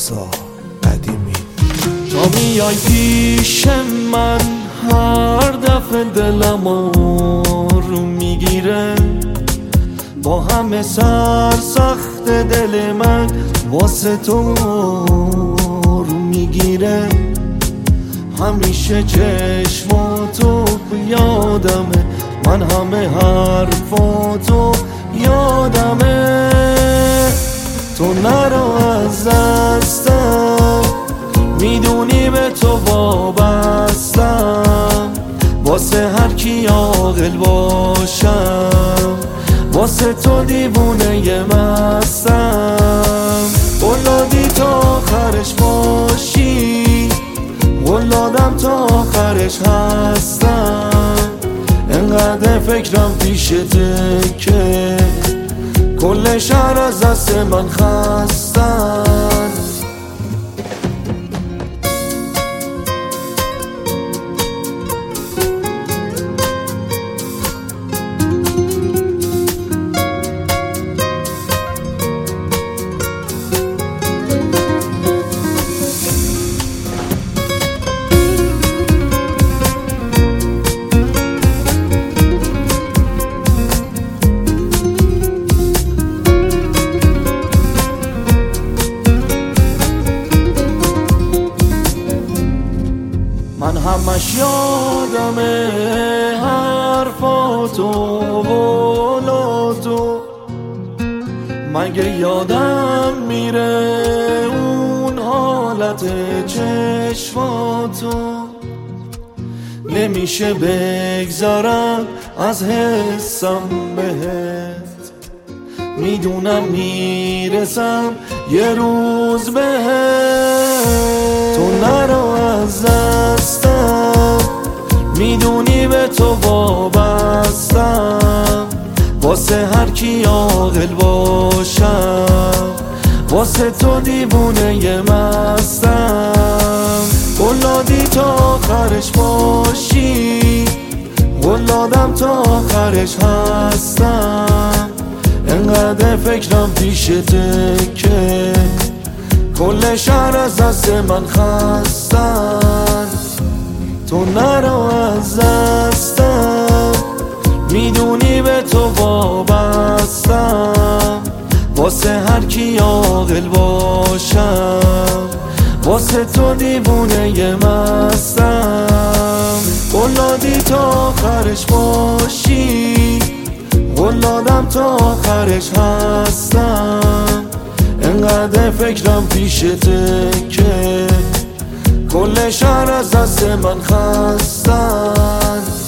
رضا قدیمی. تا میای پیش من هر دفعه دلم رو میگیره، با همه سخت دل من واسه تو رو میگیره. همیشه چشماتو یادمه، من همه حرفاتو یادمه. تو نرو از دستم، میدونی به تو وابستم. واسه هر کی عاقل باشم، واسه تو دیوونه مستم. قولادی تا آخرش باشی، قولادم تا آخرش هستم. انقدر فکرم پیشته که کل شهر از دست من خستن. من همش یادمه حرفاتو قولاتو، مگه یادم میره اون حالت چشماتو. نمیشه بگذارم از حسم بهت، میدونم میرسم یه روز بهت. تو نرو از دستم، میدونی به تو وابستم. واسه هر کی عاقل باشم، واسه تو دیوونه مستم. قولادی تا آخرش باشی، قولادم تا آخرش هستم. انقدر فکرم پیشته که کل شهر از دست من خستن. تو نرو از دستم، میدونی به تو وابستم. واسه هر کی عاقل باشم، واسه تو دیوونه مستم. قولادی تا آخرش باشی، قولادم تا آخرش هستم. انقدر فکرم پیشته که کل شهر از دست من خستن.